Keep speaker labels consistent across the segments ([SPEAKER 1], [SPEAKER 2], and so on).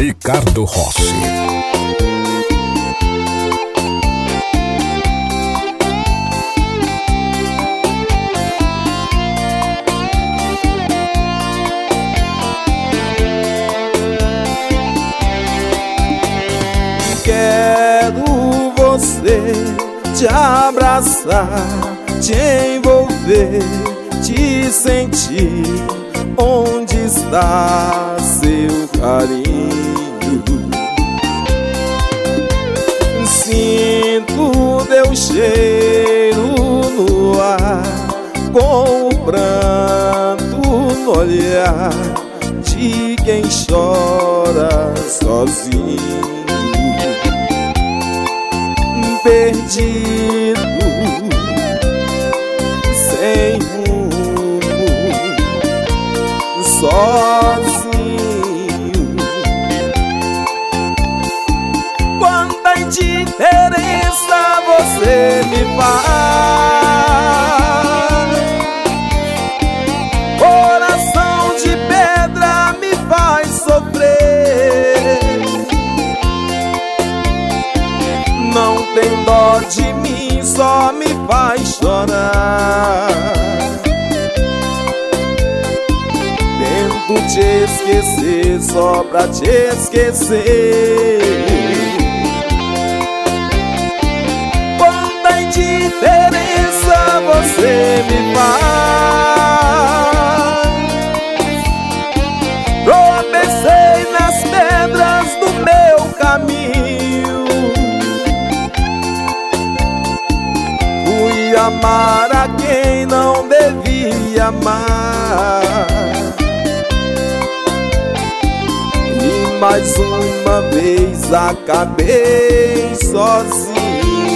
[SPEAKER 1] Ricardo Rossi.
[SPEAKER 2] Quero você te abraçar, te envolver, te sentir. Onde está seu carinho? Sinto teu cheiro no ar, com o pranto no olhar de quem chora sozinho. Perdido, sem rumo, sozinho. Quanta indiferença você me faz. Coração de pedra me faz sofrer. Não tem dó de mim, só me faz chorar. Tento te esquecer só pra te esquecer. Quanta indiferença você me faz. Tropecei nas pedras do meu caminho. Fui amar a quem não devia amar. E mais uma vez acabei sozinho.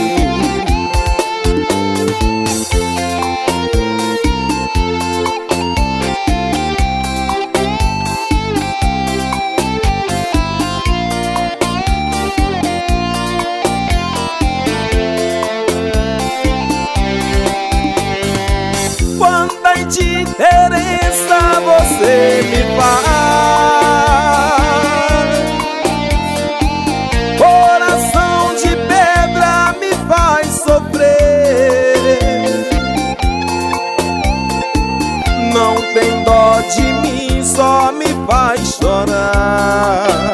[SPEAKER 2] Quanta indiferença você me faz. Coração de pedra me faz sofrer. Não tem dó de mim, só me faz chorar.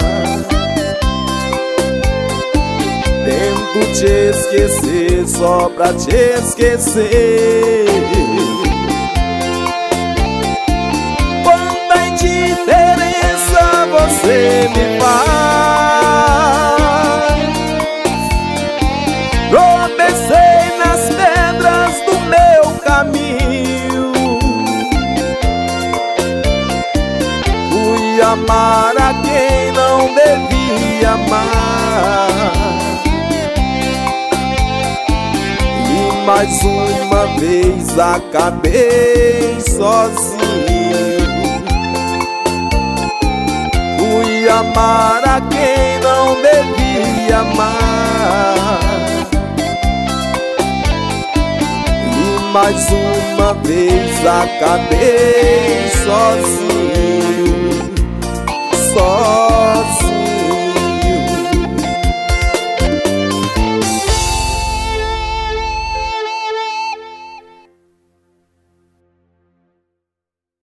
[SPEAKER 2] Tento te esquecer só pra te esquecer. Quanta indiferença você me faz. Tropecei nas pedras do meu caminho. Fui amar a quem não devia amar. E mais uma vez acabei sozinho. Fui amar a quem não devia amar. E mais uma vez acabei sozinho.